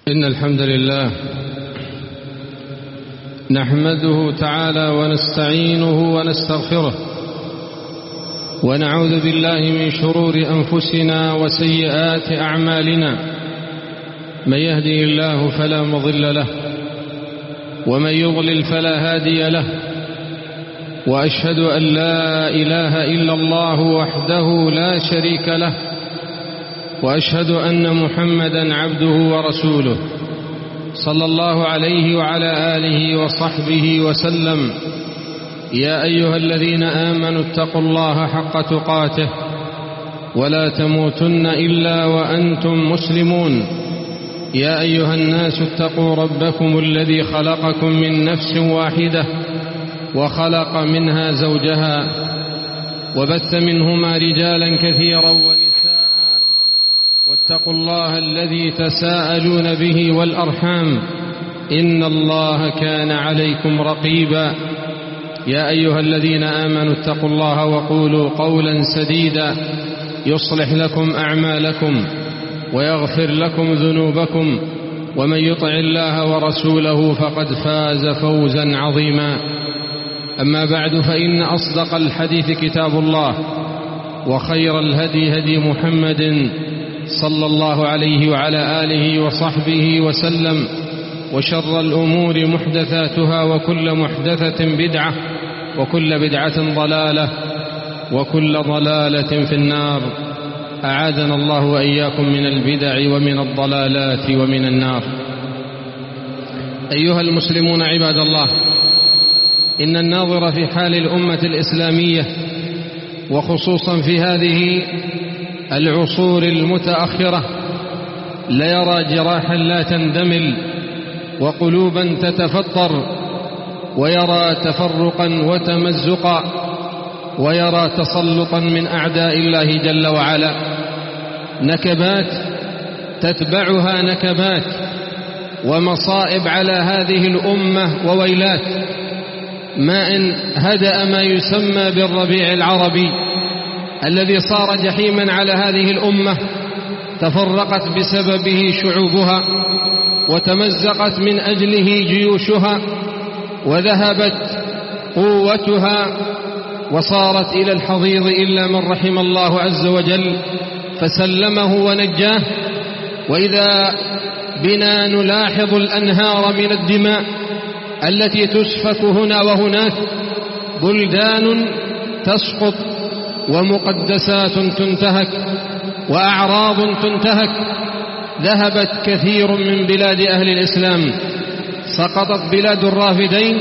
إن الحمد لله نحمده تعالى ونستعينه ونستغفره ونعوذ بالله من شرور أنفسنا وسيئات أعمالنا. من يهدي الله فلا مضل له ومن يضلل فلا هادي له، وأشهد أن لا إله إلا الله وحده لا شريك له، وأشهد أن محمدا عبده ورسوله صلى الله عليه وعلى آله وصحبه وسلم. يا أيها الذين آمنوا اتقوا الله حق تقاته ولا تموتن إلا وأنتم مسلمون. يا أيها الناس اتقوا ربكم الذي خلقكم من نفس واحدة وخلق منها زوجها وبث منهما رجالا كثيرا ونساء، واتقوا الله الذي تساءلون به والأرحام إن الله كان عليكم رقيبا. يا أيها الذين آمنوا اتقوا الله وقولوا قولا سديدا يصلح لكم أعمالكم ويغفر لكم ذنوبكم، ومن يطع الله ورسوله فقد فاز فوزا عظيما. أما بعد، فإن أصدق الحديث كتاب الله، وخير الهدي هدي محمد صلى الله عليه وعلى آله وصحبه وسلم، وشر الأمور محدثاتها، وكل محدثة بدعة، وكل بدعة ضلالة، وكل ضلالة في النار. أعاذنا الله وإياكم من البدع ومن الضلالات ومن النار. أيها المسلمون عباد الله، إن الناظر في حال الأمة الإسلامية، وخصوصا في هذه العصور المتأخرة، ليرى جراحا لا تندمل وقلوبا تتفطر، ويرى تفرقا وتمزقا، ويرى تسلطا من أعداء الله جل وعلا، نكبات تتبعها نكبات ومصائب على هذه الأمة وويلات. ما إن هدأ ما يسمى بالربيع العربي الذي صار جحيما على هذه الأمة، تفرقت بسببه شعوبها، وتمزقت من أجله جيوشها، وذهبت قوتها، وصارت إلى الحضيض إلا من رحم الله عز وجل فسلمه ونجاه. وإذا بنا نلاحظ الأنهار من الدماء التي تسفك هنا وهناك، بلدان تسقط، ومقدسات تنتهك، وأعراض تنتهك. ذهبت كثير من بلاد أهل الإسلام، سقطت بلاد الرافدين،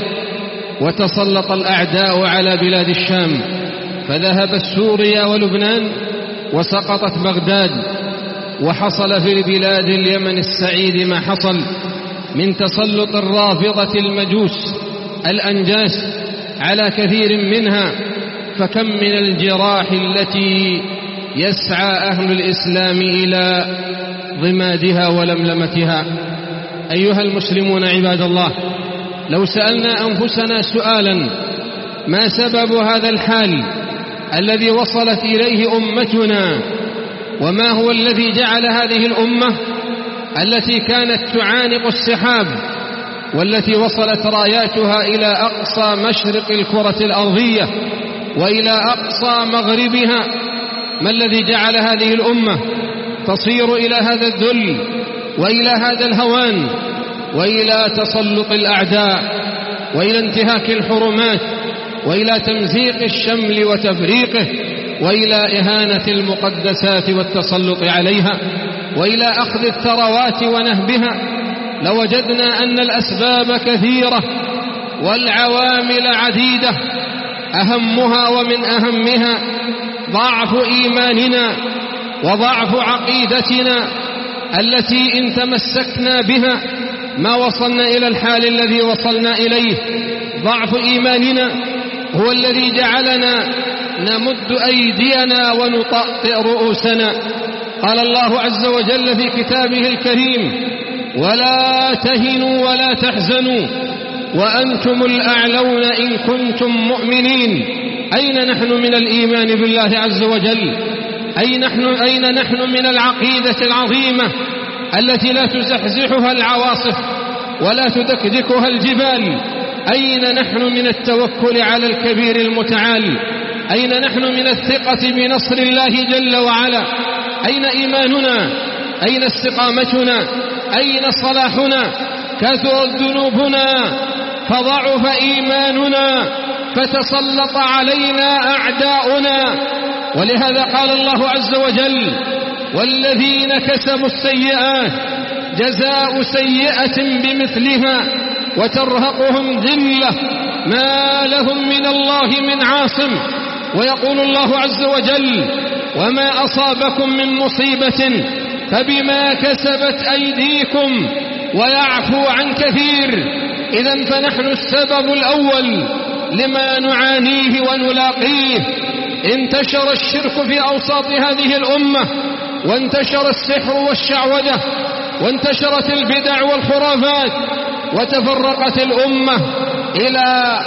وتسلط الأعداء على بلاد الشام، فذهبت سوريا ولبنان، وسقطت بغداد. وحصل في بلاد اليمن السعيد ما حصل من تسلط الرافضة المجوس الأنجاس على كثير منها. فكم من الجراح التي يسعى أهل الإسلام إلى ضمادها ولملمتها. أيها المسلمون عباد الله، لو سألنا أنفسنا سؤالا: ما سبب هذا الحال الذي وصلت إليه أمتنا؟ وما هو الذي جعل هذه الأمة التي كانت تعانق السحاب، والتي وصلت راياتها إلى أقصى مشرق الكرة الأرضية وإلى أقصى مغربها، ما الذي جعل هذه الأمة تصير إلى هذا الذل وإلى هذا الهوان وإلى تسلط الأعداء وإلى انتهاك الحرمات وإلى تمزيق الشمل وتفريقه وإلى إهانة المقدسات والتسلط عليها وإلى أخذ الثروات ونهبها؟ لوجدنا أن الأسباب كثيرة والعوامل عديدة، أهمها ومن أهمها ضعف إيماننا وضعف عقيدتنا التي إن تمسكنا بها ما وصلنا إلى الحال الذي وصلنا إليه. ضعف إيماننا هو الذي جعلنا نمد أيدينا ونطأطئ رؤوسنا. قال الله عز وجل في كتابه الكريم: ولا تهنوا ولا تحزنوا وأنتم الأعلون إن كنتم مؤمنين. أين نحن من الإيمان بالله عز وجل؟ أين نحن من العقيدة العظيمة التي لا تزحزحها العواصف ولا تدكدكها الجبال. أين نحن من التوكل على الكبير المتعال؟ أين نحن من الثقة بنصر الله جل وعلا؟ أين إيماننا؟ أين استقامتنا؟ أين صلاحنا؟ كثرت ذنوبنا فضعف إيماننا فتسلط علينا أعداؤنا. ولهذا قال الله عز وجل: والذين كسبوا السيئات جزاء سيئة بمثلها وترهقهم ذلة ما لهم من الله من عاصم. ويقول الله عز وجل: وما أصابكم من مصيبة فبما كسبت أيديكم ويعفو عن كثير. إذن فنحن السبب الأول لما نعانيه ونلاقيه. انتشر الشرك في أوساط هذه الأمة، وانتشر السحر والشعوذة، وانتشرت البدع والخرافات، وتفرقت الأمة إلى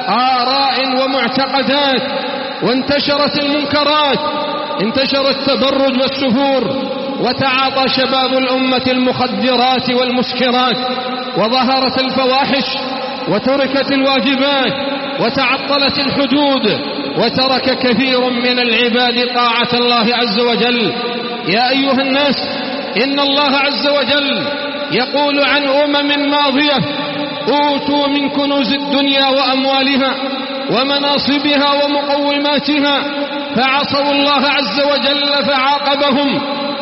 آراء ومعتقدات، وانتشرت المنكرات، انتشر التبرج والسفور، وتعاطى شباب الأمة المخدرات والمسكرات، وظهرت الفواحش، وتركت الواجبات، وتعطلت الحدود، وترك كثير من العباد طاعة الله عز وجل. يا أيها الناس، إن الله عز وجل يقول عن ماضية: أوتوا من كنوز الدنيا وأموالها ومناصبها ومقوماتها، فعصوا الله عز وجل فعاقبهم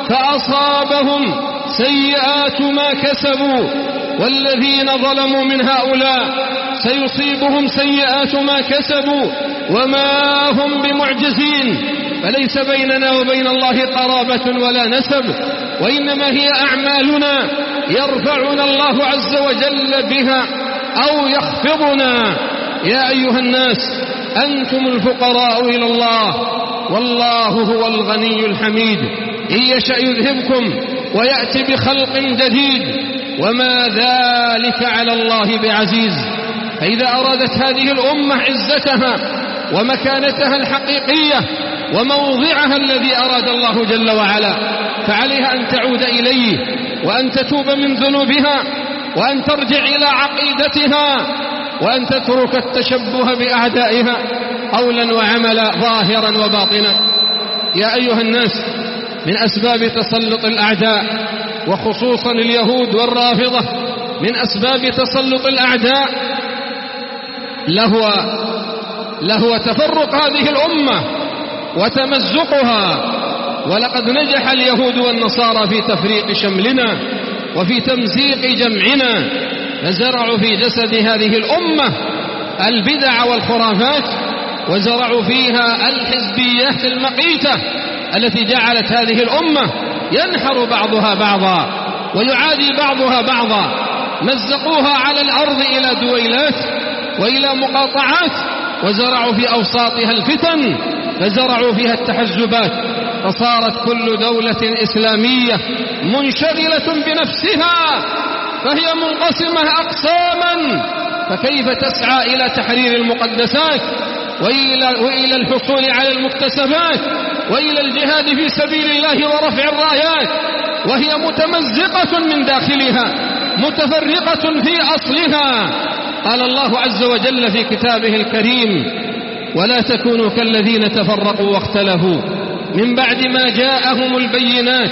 فأصابهم سيئات ما كسبوا. والذين ظلموا من هؤلاء سيصيبهم سيئات ما كسبوا وما هم بمعجزين. فليس بيننا وبين الله قرابة ولا نسب، وإنما هي أعمالنا يرفعنا الله عز وجل بها أو يخفضنا. يا أيها الناس، أنتم الفقراء إلى الله والله هو الغني الحميد. إن يشأ يذهبكم ويأتي بخلق جديد وما ذلك على الله بعزيز. فإذا أرادت هذه الأمة عزتها ومكانتها الحقيقية وموضعها الذي أراد الله جل وعلا، فعليها أن تعود إليه، وأن تتوب من ذنوبها، وأن ترجع إلى عقيدتها، وأن تترك التشبه بأعدائها قولا وعملا ظاهرا وباطنا. يا أيها الناس، من أسباب تسلط الأعداء وخصوصا اليهود والرافضة، من أسباب تسلط الأعداء لهو تفرق هذه الأمة وتمزقها. ولقد نجح اليهود والنصارى في تفريق شملنا وفي تمزيق جمعنا، فزرعوا في جسد هذه الأمة البدع والخرافات، وزرعوا فيها الحزبيات المقيتة التي جعلت هذه الأمة ينحر بعضها بعضا ويعادي بعضها بعضا. مزقوها على الأرض إلى دويلات وإلى مقاطعات، وزرعوا في أوساطها الفتن، فزرعوا فيها التحزبات، فصارت كل دولة إسلامية منشغلة بنفسها، فهي منقسمة أقساما. فكيف تسعى إلى تحرير المقدسات وإلى الحصول على المكتسبات وإلى الجهاد في سبيل الله ورفع الرايات وهي متمزقة من داخلها متفرقة في أصلها؟ قال الله عز وجل في كتابه الكريم: ولا تكونوا كالذين تفرقوا واختلفوا من بعد ما جاءهم البينات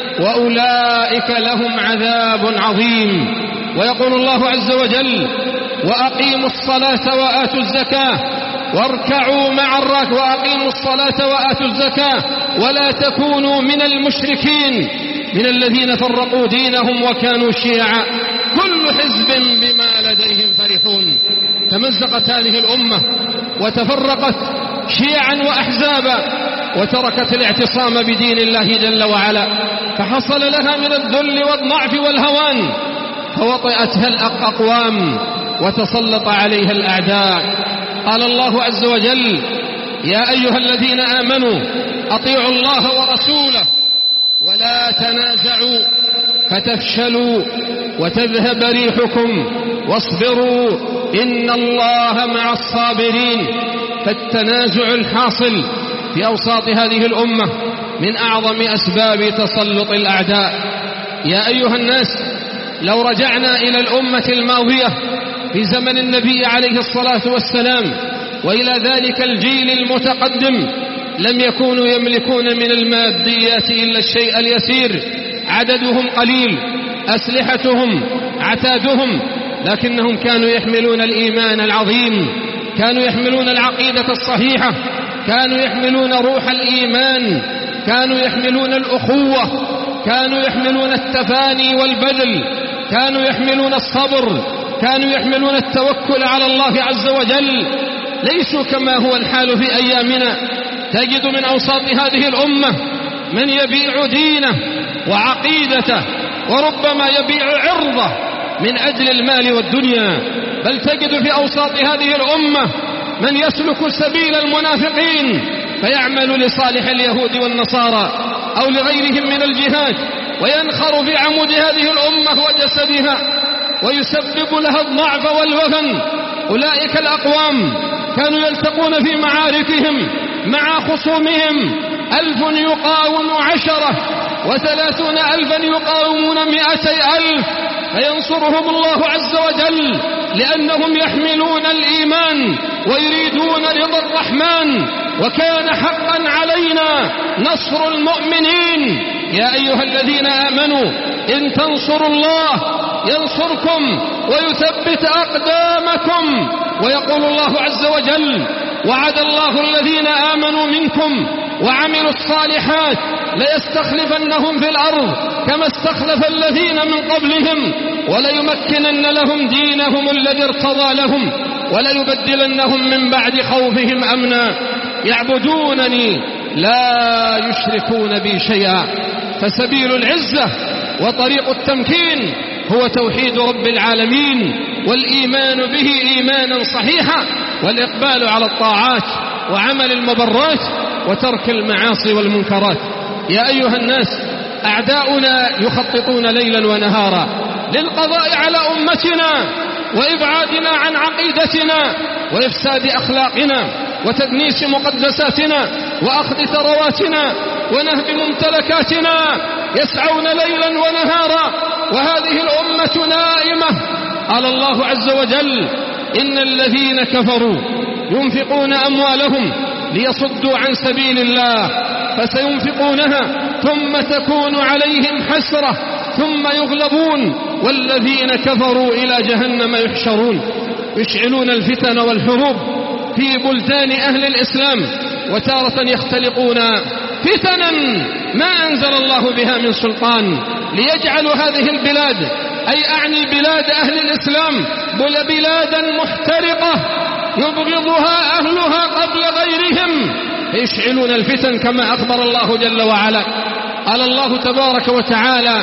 وأولئك لهم عذاب عظيم. ويقول الله عز وجل: وأقيموا الصلاة وآتوا الزكاة واركعوا مع الراكعين. وأقيموا الصلاة وآتوا الزكاة ولا تكونوا من المشركين من الذين فرقوا دينهم وكانوا شيعا كل حزب بما لديهم فرحون. تمزقت هذه الأمة وتفرقت شيعا وأحزابا، وتركت الاعتصام بدين الله جل وعلا، فحصل لها من الذل والضعف والهوان، فوطئتها الأقوام وتسلط عليها الأعداء. قال الله عز وجل: يا أيها الذين آمنوا أطيعوا الله ورسوله ولا تنازعوا فتفشلوا وتذهب ريحكم واصبروا إن الله مع الصابرين. فالتنازع الحاصل في أوساط هذه الأمة من أعظم أسباب تسلط الأعداء. يا أيها الناس، لو رجعنا إلى الأمة الماضية في زمن النبي عليه الصلاة والسلام وإلى ذلك الجيل المتقدم، لم يكونوا يملكون من الماديات إلا الشيء اليسير، عددهم قليل، أسلحتهم، عتادهم، لكنهم كانوا يحملون الإيمان العظيم، كانوا يحملون العقيدة الصحيحة، كانوا يحملون روح الإيمان، كانوا يحملون الأخوة، كانوا يحملون التفاني والبذل، كانوا يحملون الصبر، كانوا يحملون التوكل على الله عز وجل. ليسوا كما هو الحال في أيامنا. تجد من أوساط هذه الأمة من يبيع دينه وعقيدته وربما يبيع عرضه من أجل المال والدنيا. بل تجد في أوساط هذه الأمة من يسلك سبيل المنافقين فيعمل لصالح اليهود والنصارى أو لغيرهم من الجهات، وينخر في عمود هذه الأمة وجسدها ويسبب لها الضعف والوهن. أولئك الأقوام كانوا يلتقون في معاركهم مع خصومهم 1000 يقاوم 10 و30,000 يقاومون 200,000 فينصرهم الله عز وجل، لأنهم يحملون الإيمان ويريدون رضا الرحمن. وكان حقا علينا نصر المؤمنين. يا أيها الذين آمنوا إن تنصروا الله ينصركم ويثبت أقدامكم. ويقول الله عز وجل: وعد الله الذين آمنوا منكم وعملوا الصالحات ليستخلفنهم في الأرض كما استخلف الذين من قبلهم وليمكنن لهم دينهم الذي ارتضى لهم وليبدلنهم من بعد خوفهم أمنا يعبدونني لا يشركون بي شيئا. فسبيل العزة وطريق التمكين هو توحيد رب العالمين والإيمان به إيمانا صحيحا، والإقبال على الطاعات وعمل المبرات وترك المعاصي والمنكرات. يا أيها الناس، أعداؤنا يخططون ليلا ونهارا للقضاء على أمتنا وإبعادنا عن عقيدتنا وإفساد أخلاقنا وتدنيس مقدساتنا وأخذ ثرواتنا ونهب ممتلكاتنا. يسعون ليلا ونهارا وهذه الأمة نائمة. قال الله عز وجل: إن الذين كفروا ينفقون أموالهم ليصدوا عن سبيل الله فسينفقونها ثم تكون عليهم حسرة ثم يغلبون والذين كفروا إلى جهنم يحشرون. يشعلون الفتن والحروب في بلدان أهل الإسلام، وتارة يختلقون فتنا ما أنزل الله بها من سلطان ليجعلوا هذه البلاد، أي أعني بلاد أهل الإسلام، بلادا محترقة يبغضها أهلها قبل غيرهم، يشعلون الفتن كما أخبر الله جل وعلا. قال الله تبارك وتعالى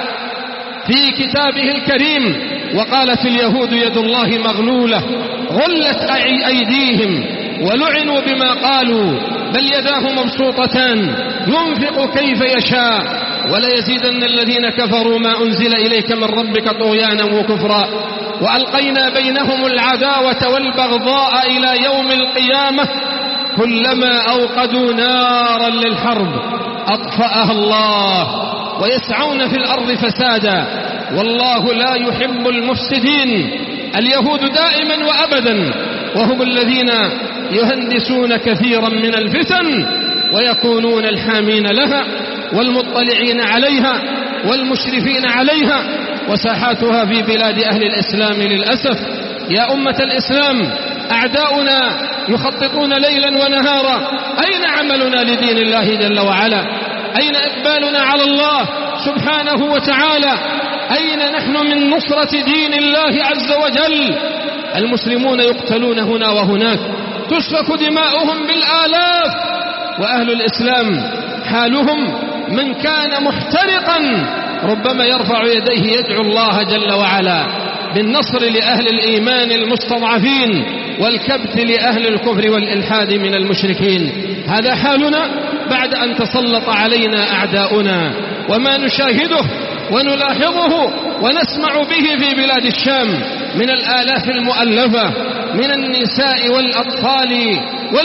في كتابه الكريم: وقالت اليهود يد الله مغلولة غلت أيديهم ولعنوا بما قالوا بل يداه مبسوطتان ينفق كيف يشاء وليزيدن الذين كفروا ما أنزل إليك من ربك طغيانا وكفرا وألقينا بينهم العداوة والبغضاء إلى يوم القيامة كلما أوقدوا نارا للحرب أطفأها الله ويسعون في الأرض فسادا والله لا يحب المفسدين. اليهود دائما وأبدا وهم الذين يهندسون كثيرا من الفتن ويكونون الحامين لها والمطلعين عليها والمشرفين عليها، وساحاتها في بلاد أهل الإسلام للأسف. يا أمة الإسلام، أعداؤنا يخططون ليلا ونهارا. أين عملنا لدين الله جل وعلا؟ أين إقبالنا على الله سبحانه وتعالى؟ أين نحن من نصرة دين الله عز وجل؟ المسلمون يقتلون هنا وهناك، تسفك دماؤهم بالآلاف، وأهل الإسلام حالهم من كان محترقا ربما يرفع يديه يدعو الله جل وعلا بالنصر لأهل الإيمان المستضعفين والكبت لأهل الكفر والإلحاد من المشركين. هذا حالنا بعد أن تسلط علينا أعداؤنا، وما نشاهده ونلاحظه ونسمع به في بلاد الشام من الآلاف المؤلفة من النساء والأطفال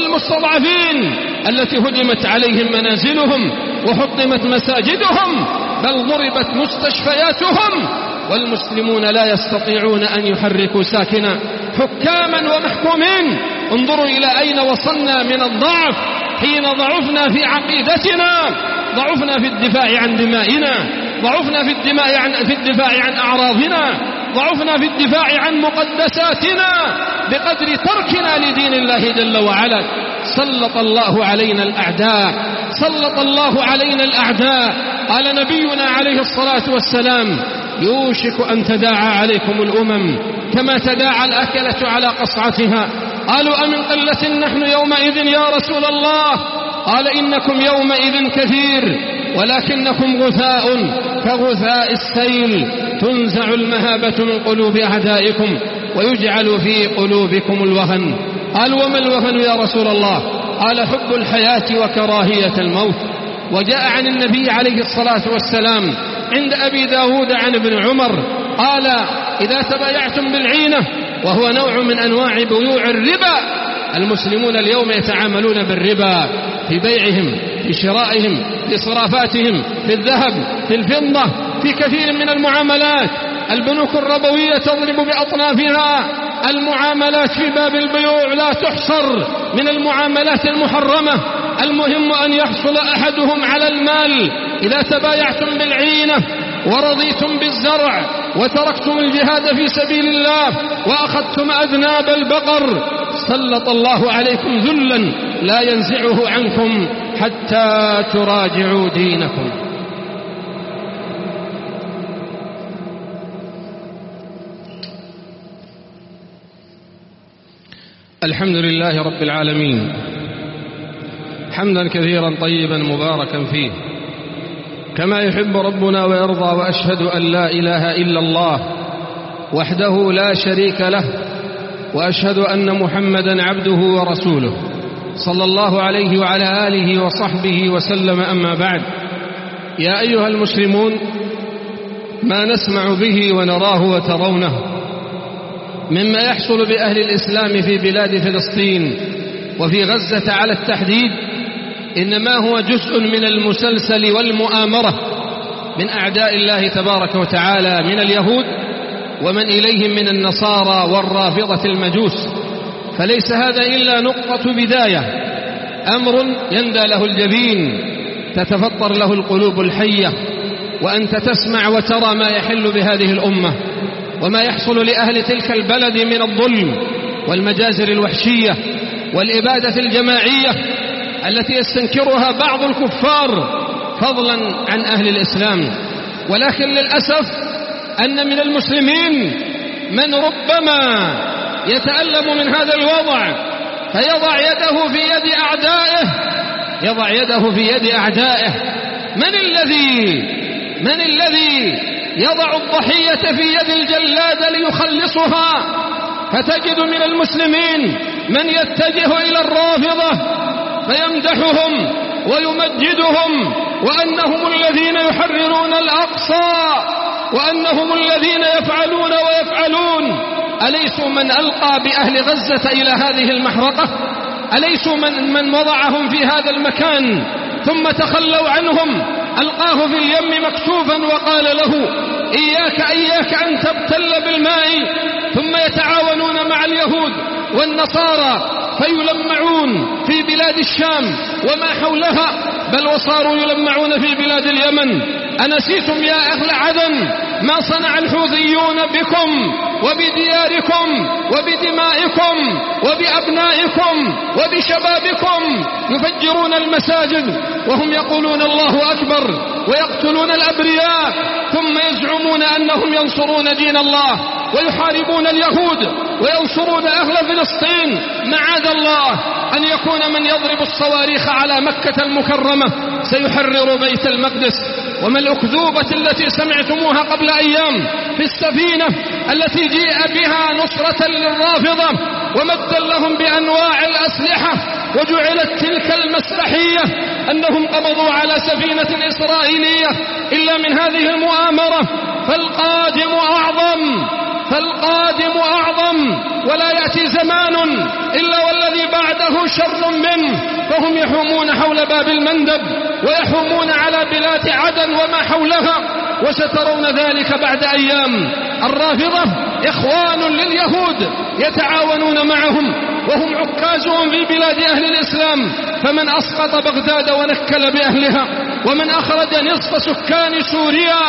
والمستضعفين التي هدمت عليهم منازلهم وحطمت مساجدهم بل ضربت مستشفياتهم والمسلمون لا يستطيعون أن يحركوا ساكنا. حكاما ومحكومين، انظروا إلى أين وصلنا من الضعف حين ضعفنا في عقيدتنا، ضعفنا في الدفاع عن دمائنا، ضعفنا في الدفاع عن أعراضنا، ضعفنا في الدفاع عن مقدساتنا بقدر تركنا لدين الله جل وعلا. سلط الله علينا الأعداء، سلط الله علينا الأعداء. قال نبينا عليه الصلاة والسلام: يوشك أن تداعى عليكم الأمم كما تداعى الأكلة على قصعتها. قالوا: أمن قلة نحن يومئذ يا رسول الله؟ قال: إنكم يومئذ كثير ولكنكم غثاء كغثاء السيل، تنزع المهابة من قلوب أعدائكم ويجعل في قلوبكم الوهن. قالوا: وما الوهن يا رسول الله؟ قال: حب الحياة وكراهية الموت. وجاء عن النبي عليه الصلاة والسلام عند أبي داود عن ابن عمر قال: إذا تبايعتم بالعينة، وهو نوع من أنواع بيوع الربا، المسلمون اليوم يتعاملون بالربا في بيعهم، في شرائهم، في صرافاتهم، في الذهب، في الفضة، في كثير من المعاملات. البنوك الربوية تضرب بأطنافها. المعاملات في باب البيوع لا تحصر من المعاملات المحرمة. المهم أن يحصل أحدهم على المال. إذا تبايعتم بالعينة ورضيتم بالزرع وتركتم الجهاد في سبيل الله وأخذتم أذناب البقر، سلط الله عليكم ذلا لا ينزعه عنكم حتى تراجعوا دينكم. الحمد لله رب العالمين، حمدا كثيرا طيبا مباركا فيه كما يحب ربنا ويرضى. وأشهد أن لا إله إلا الله وحده لا شريك له، وأشهد أن محمدا عبده ورسوله صلى الله عليه وعلى آله وصحبه وسلم. أما بعد، يا أيها المسلمون، ما نسمع به ونراه وترونه مما يحصل بأهل الإسلام في بلاد فلسطين وفي غزة على التحديد إنما هو جزء من المسلسل والمؤامرة من أعداء الله تبارك وتعالى من اليهود ومن إليهم من النصارى والرافضة المجوس. فليس هذا إلا نقطة بداية، أمر يندى له الجبين، تتفطر له القلوب الحية، وأنت تسمع وترى ما يحل بهذه الأمة وما يحصل لأهل تلك البلد من الظلم والمجازر الوحشية والإبادة الجماعية التي يستنكرها بعض الكفار فضلا عن أهل الإسلام. ولكن للأسف أن من المسلمين من ربما يتألم من هذا الوضع فيضع يده في يد أعدائه، يضع يده في يد أعدائه. من الذي يضع الضحية في يد الجلاد ليخلصها؟ فتجد من المسلمين من يتجه إلى الرافضة فيمدحهم ويمجدهم وأنهم الذين يحررون الأقصى وأنهم الذين يفعلون ويفعلون. أليسوا من ألقى بأهل غزة إلى هذه المحرقة؟ أليسوا من وضعهم في هذا المكان ثم تخلوا عنهم؟ ألقاه في اليم مكتوفا وقال له: إياك أن تبتل بالماء. ثم يتعاونون مع اليهود والنصارى فيلمعون في بلاد الشام وما حولها، بل وصاروا يلمعون في بلاد اليمن. أنسيتم يا أهل عدن ما صنع الحوثيون بكم وبدياركم وبدمائكم وبأبنائكم وبشبابكم؟ يفجرون المساجد وهم يقولون الله أكبر ويقتلون الأبرياء، ثم يزعمون أنهم ينصرون دين الله ويحاربون اليهود وينصرون أهل فلسطين. معاذ الله أن يكون من يضرب الصواريخ على مكة المكرمة سيحرر بيت المقدس. وما الأكذوبة التي سمعتموها قبل أيام في السفينة التي جيء بها نصرة للرافضة ومدا لهم بأنواع الأسلحة، وجعلت تلك المسرحية أنهم قبضوا على سفينة إسرائيلية إلا من هذه المؤامرة. فالقادم أعظم ولا يأتي زمان إلا والذي بعده شر منه، فهم يحومون حول باب المندب ويحومون على بلاد عدن وما حولها، وسترون ذلك بعد أيام. الرافضة إخوان لليهود يتعاونون معهم، وهم عكازهم في بلاد أهل الإسلام، فمن أسقط بغداد ونكل بأهلها، ومن أخرج نصف سكان سوريا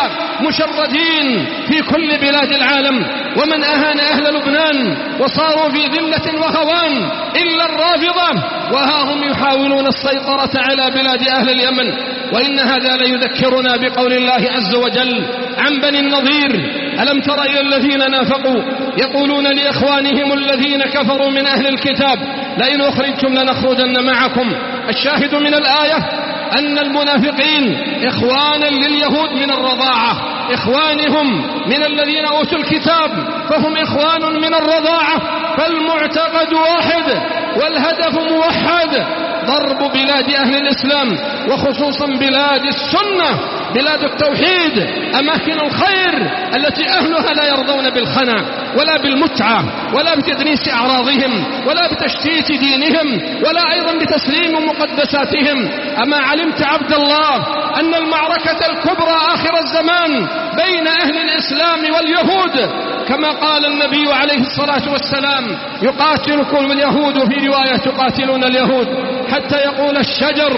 مشردين في كل بلاد العالم، ومن أهان أهل لبنان وصاروا في ذلة وهوان إلا الرافضة، وها هم يحاولون السيطرة على بلاد أهل اليمن. وإن هذا ليذكرنا بقول الله عز وجل عن بني النضير: ألم تر إلى الذين نافقوا يقولون لإخوانهم الذين كفروا من أهل الكتاب لئن أخرجتم لنخرجن معكم. الشاهد من الآية أن المنافقين إخوانا لليهود من الرضاعة، إخوانهم من الذين أوتوا الكتاب، فهم إخوان من الرضاعة، فالمعتقد واحد والهدف موحد: ضرب بلاد أهل الإسلام، وخصوصا بلاد السنة، بلاد التوحيد، أماكن الخير التي أهلها لا يرضون بالخنا ولا بالمتعة ولا بتدنيس أعراضهم ولا بتشتيت دينهم ولا أيضا بتسليم مقدساتهم. أما علمت عبد الله أن المعركة الكبرى آخر الزمان بين أهل الإسلام واليهود، كما قال النبي عليه الصلاة والسلام: يقاتلكم اليهود، في رواية تقاتلون اليهود حتى يقول الشجر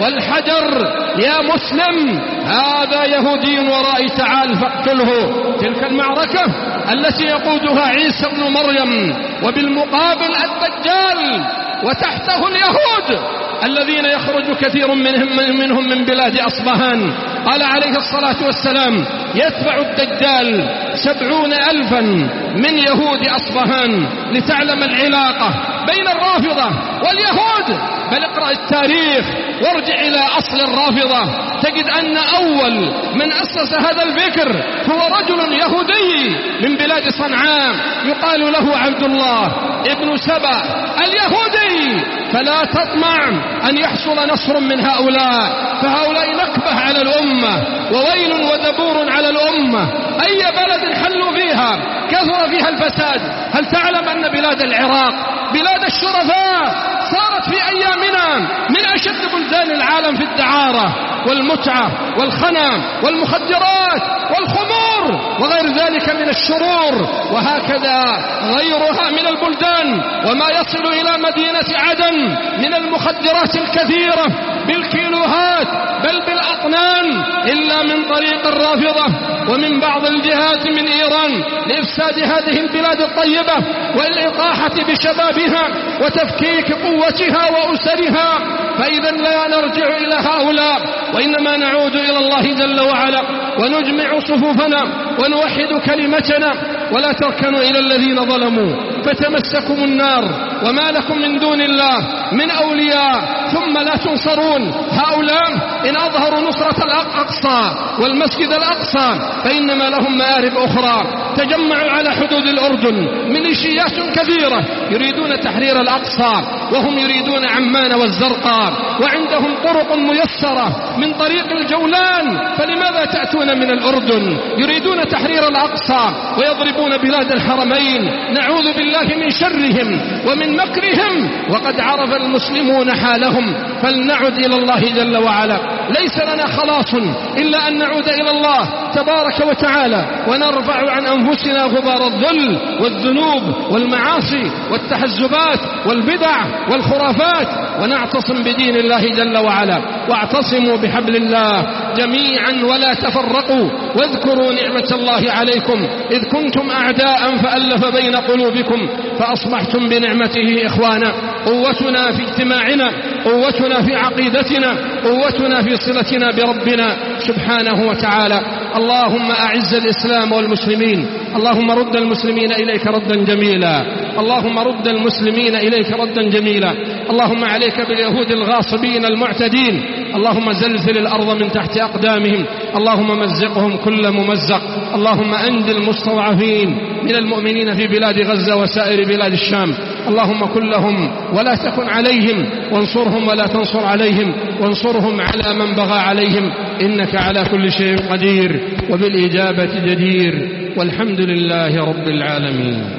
والحجر يا مسلم هذا يهودي ورائي تعال فاقتله. تلك المعركة التي يقودها عيسى بن مريم، وبالمقابل الدجال، وتحته اليهود الذين يخرج كثير منهم من بلاد أصبهان. قال عليه الصلاة والسلام: يتبع الدجال 70,000 من يهود أصبهان. لتعلم العلاقة بين الرافضة واليهود، بل اقرأ التاريخ وارجع إلى أصل الرافضة، تجد أن أول من أسس هذا الفكر هو رجل يهودي من بلاد صنعاء يقال له عبد الله ابن سبأ اليهودي. فلا تطمع أن يحصل نصر من هؤلاء، فهؤلاء نكبة على الأمة وويل ودبور على الأمة. أي بلد حلوا فيها كثر فيها الفساد. هل تعلم أن بلاد العراق، بلاد الشرفاء، صارت في أيامنا من أشد بلدان العالم في الدعارة والمتعة والخنا والمخدرات والخمور وغير ذلك من الشرور، وهكذا غيرها من البلدان. وما يصل إلى مدينة عدن من المخدرات الكثيرة بالكيلوهات بل بالأطنان إلا من طريق الرافضة ومن بعض الجهات من إيران لإفساد هذه البلاد الطيبة والإطاحة بشبابها وتفكيك قوتها وأسرها. فإذا لا نرجع إلى هؤلاء، وإنما نعود إلى الله جل وعلا ونجمع صفوفنا ونوحد كلمتنا، ولا تركنوا إلى الذين ظلموا فتمسكم النار وما لكم من دون الله من أولياء ثم لا تنصرون. هؤلاء إن أظهروا نصرة الأقصى والمسجد الأقصى فإنما لهم مآرب أخرى. تجمعوا على حدود الأردن ميليشيات كثيرة يريدون تحرير الأقصى، وهم يريدون عمان والزرقاء، وعندهم طرق ميسرة من طريق الجولان، فلماذا تأتون من الأردن؟ يريدون تحرير الأقصى ويضربون بلاد الحرمين. نعوذ بالله من شرهم ومن مكرهم، وقد عرف المسلمون حالهم. فلنعد إلى الله جل وعلا، ليس لنا خلاص إلا أن نعود إلى الله تبارك وتعالى ونرفع عن أنفسنا غبار الذل والذنوب والمعاصي والتحزبات والبدع والخرافات، ونعتصم بدين الله جل وعلا. واعتصموا بحبل الله جميعا ولا تفرقوا، واذكروا نعمة الله عليكم إذ كنتم أعداء فألف بين قلوبكم فأصبحتم بنعمته إخوانا. قوتنا في اجتماعنا، قوتنا في عقيدتنا، قوتنا في صلتنا بربنا سبحانه وتعالى. اللهم أعز الإسلام والمسلمين، اللهم رد المسلمين إليك ردا جميلا، اللهم رد المسلمين إليك ردا جميلا. اللهم عليك باليهود الغاصبين المعتدين، اللهم زلزل الأرض من تحت أقدامهم، اللهم مزقهم كل ممزق. اللهم أنجِ المستضعفين من المؤمنين في بلاد غزة وسائر بلاد الشام، اللهم كن لهم ولا تكن عليهم، وانصرهم ولا تنصر عليهم، وانصرهم على من بغى عليهم، إنك على كل شيء قدير وبالإجابة جدير، والحمد لله رب العالمين.